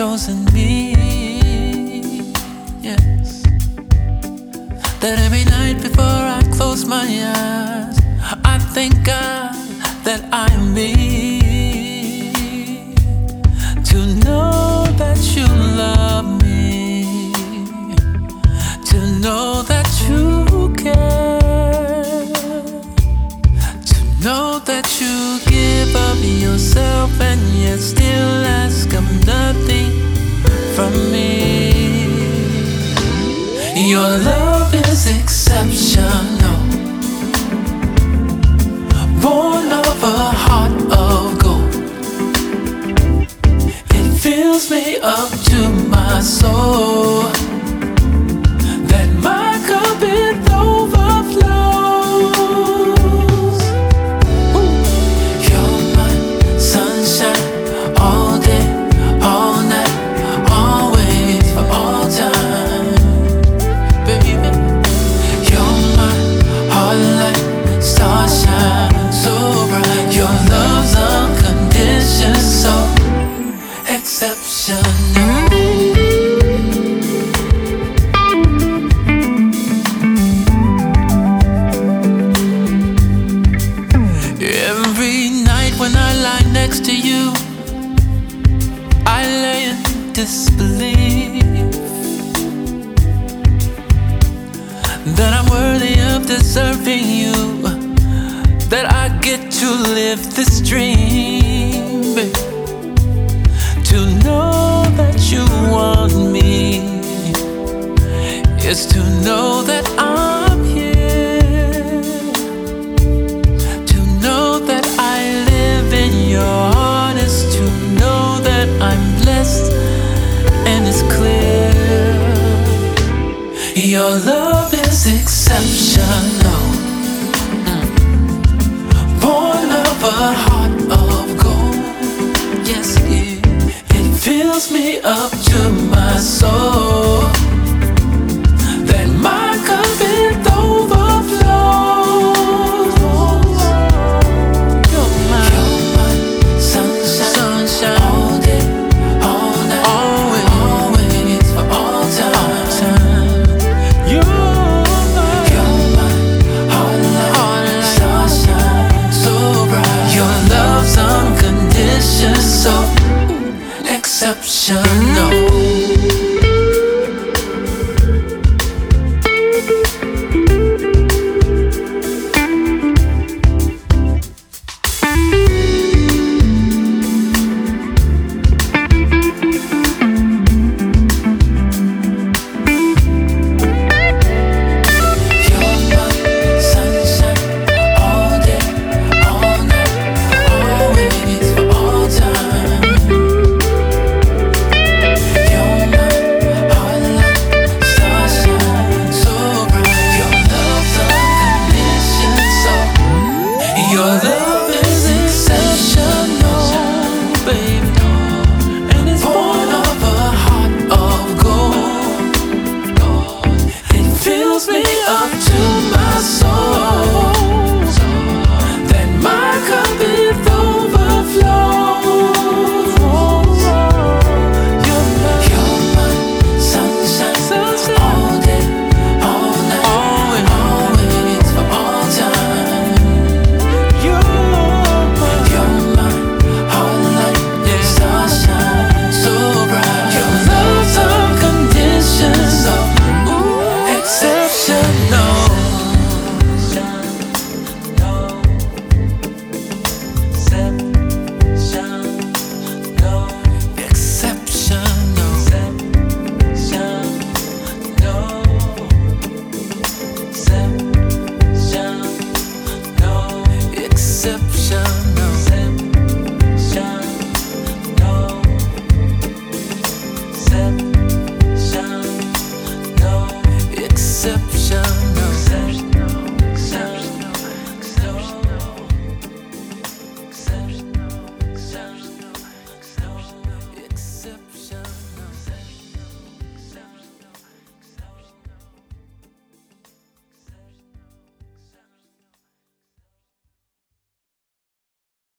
chosen me. Yes. That every night before I close my eyes, I thank God that I am me. To know that you love me, to know that you care, to know that you give of yourself and yet still ask of nothing from me. Your love is exceptional, born of a heart of gold. It fills me up to my soul, that my cup it overflows. Ooh. You're my sunshine, all day, all night, always, for all time. Baby, you're my heart light, starshine, so bright. Your love's unconditional, so exceptional. Every night when I lie next to you, I lay in disbelief that I'm worthy of deserving you, that I get to live this dream, babe. To know that you want me is to know that I'm here, to know that I live in your heart is to know that I'm blessed and it's clear. Your love is exceptional, born of a heart of gold. Yes, it is. It fills me up to my soul, that my cup it overflows. You're my sunshine, all day, all night, always, for all time. You're my heart light, starshine, so bright. Your love's unconditional, so exceptional. Your love is exceptional, babe, and it's born of a heart of gold. It fills me up to my soul, that my cup it overflows. You're my sunshine, all day, all night, always, for all time. Exception.